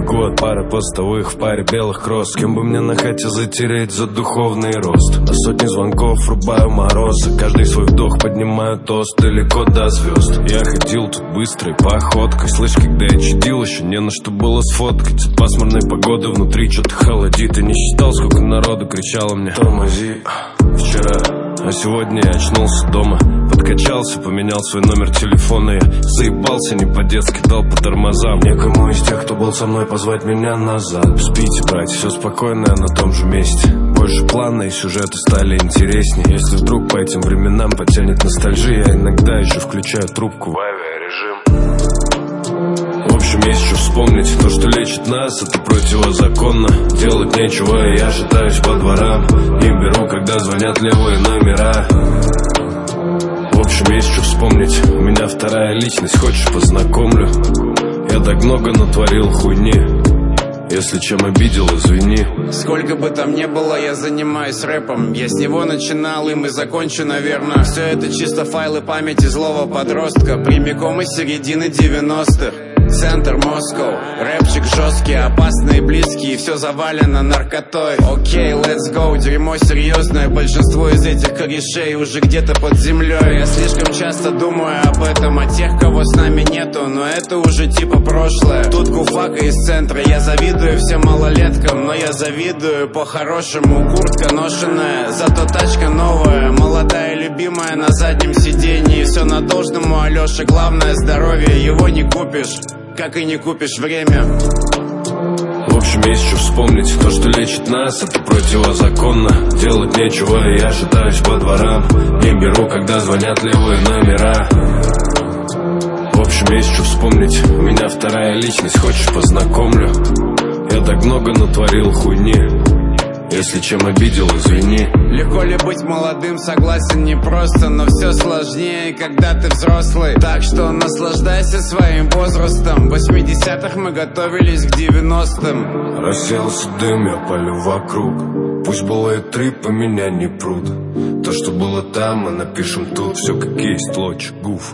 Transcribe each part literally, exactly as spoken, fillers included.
бегу от пары постовых в паре белых кросс. С кем бы мне на хате затереть за духовный рост? На сотни звонков рубаю морозы, каждый свой вдох поднимаю тост далеко до звезд. Я ходил тут быстрой походкой, слышь, когда я чадил, еще не на что было сфоткать. От пасмурной погоды внутри что-то холодит. И не считал, сколько народу кричало мне: тормози. Вчера, а сегодня я очнулся дома, подкачался, поменял свой номер телефона. Я заебался не по-детски, дал по тормозам. Некому из тех, кто был со мной, позвать меня назад. Спите, братья, все спокойно, на том же месте. Больше плана и сюжеты стали интереснее. Если вдруг по этим временам потянет ностальжия, я иногда еще включаю трубку в авиарежим. В общем, есть что вспомнить. То, что лечит нас, это противозаконно. Делать нечего, и я шатаюсь по дворам. Не беру, когда звонят левые номера. В общем, есть что вспомнить. У меня вторая личность, хочешь, познакомлю? Я так много натворил хуйни. Если чем обидел, извини. Сколько бы там ни было, я занимаюсь рэпом. Я с него начинал, им и закончу, наверное. Все это чисто файлы памяти злого подростка, прямиком из середины девяностых. Центр Москва, рэпчик жесткий, опасный и близкий, и все завалено наркотой. Окей, okay, let's go, дерьмо серьезное. Большинство из этих корешей уже где-то под землей. Я слишком часто думаю об этом, о тех, кого с нами нету, но это уже типа прошлое. Тут куфака из центра, я завидую всем малолеткам, но я завидую по-хорошему. Куртка ношеная, зато тачка новая, молодая любимая на заднем сиденье. Все на должном у Алёши, главное здоровье, его не купишь, как и не купишь время. В общем, есть что вспомнить. То, что лечит нас, это противозаконно. Делать нечего, и я шатаюсь по дворам. Не беру, когда звонят левые номера. В общем, есть что вспомнить. У меня вторая личность, хочешь, познакомлю? Я так много натворил хуйни. Если чем обидел, извини. Легко ли быть молодым, согласен, непросто, но все сложнее, когда ты взрослый. Так что наслаждайся своим возрастом. В восьмидесятых мы готовились к девяностым. Расселся дым, я палю вокруг. Пусть бывает трип, а меня не прут. То, что было там, мы напишем тут. Все как есть, лоч, гуф.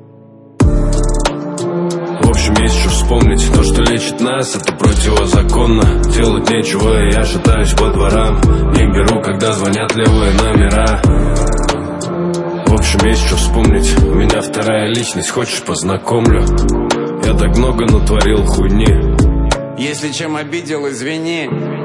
В общем, есть что вспомнить. То, что лечит нас, это противозаконно. Делать нечего, и я шатаюсь по дворам. Не беру, когда звонят левые номера. В общем, есть что вспомнить. У меня вторая личность, хочешь, познакомлю? Я так много натворил хуйни. Если чем обидел, извини.